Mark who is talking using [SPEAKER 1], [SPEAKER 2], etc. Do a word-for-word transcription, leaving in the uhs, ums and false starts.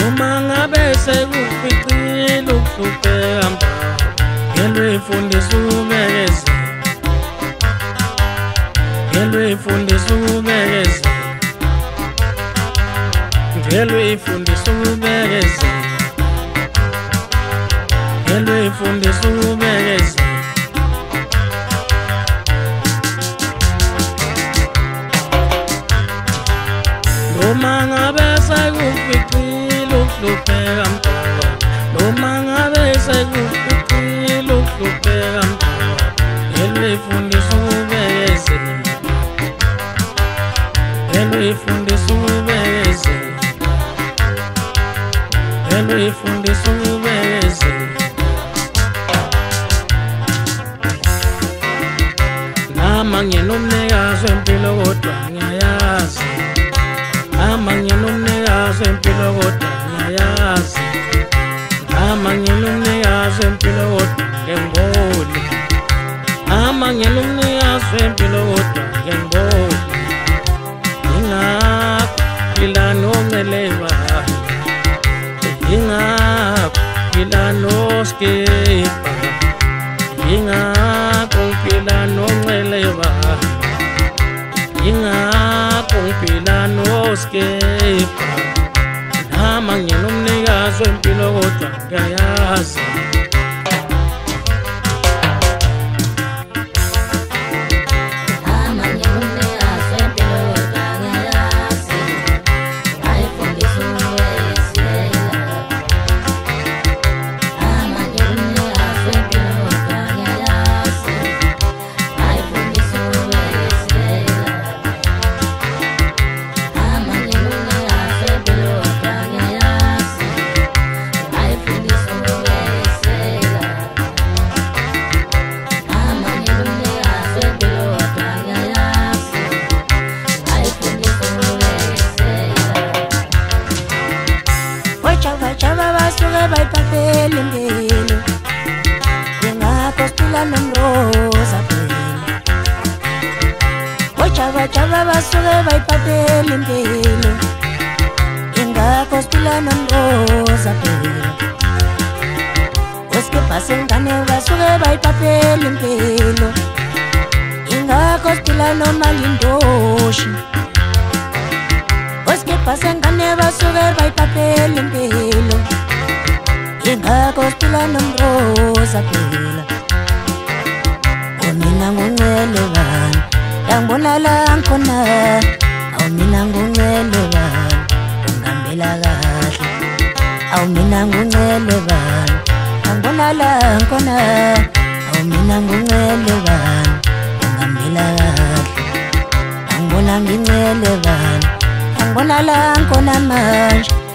[SPEAKER 1] Uma ngabe sekuficile ukuhlupheka ngelo ifundisa ukubekezela, ngelo ifundisa ukubekezela, ngelo ifundisa ukubekezela, ngelo ifundisa ukubekezela. Noma ngabe sekuficile ukuhlupheka mntwana, noma ngabe sekuficile ukuhlupheka mntwana, ngelo ifundisa ukubekezela, ngelo ifundisa ukubekezela, ngelo ifundisa ukubekezela. Nama nginomnikazi wempilo kodwa ngiyayazi, nama nginomnikazi wempilo kodwa ngiyayazi, nama nginomnikazi wempilo kodwa ngemboni, nama nginomnikazi wempilo kodwa ngemboni. Ingakho phila nonceleba, ingakho phila noskipha, ingakho phila nonceleba, ingakho phila noskipha. Nama nginomnikazi wempilo kodwa ngiyayazi.
[SPEAKER 2] Chava basuke bayiphathele impilo, ingakho siphila nomroza phela. Chava chava basuke bayiphathele impilo, ingakho siphila nomroza phela. Uskipha sengane basuke bayiphathele impilo, ingakho siphila nomalindoshi. Uskipha sengane basuke bayiphathele impilo, ingakho siphila nomroza phela. Mina ngungcwele bani, yangibona la ngikhona, awu mina ngungcwele bani, ungihambela kahle. Awu mina ngungcwele bani, yangibona la ngikhona, awu mina ngungcwele bani, ungihambela kahle. Angibona ngingcwele bani, angibona la ngikhona manje.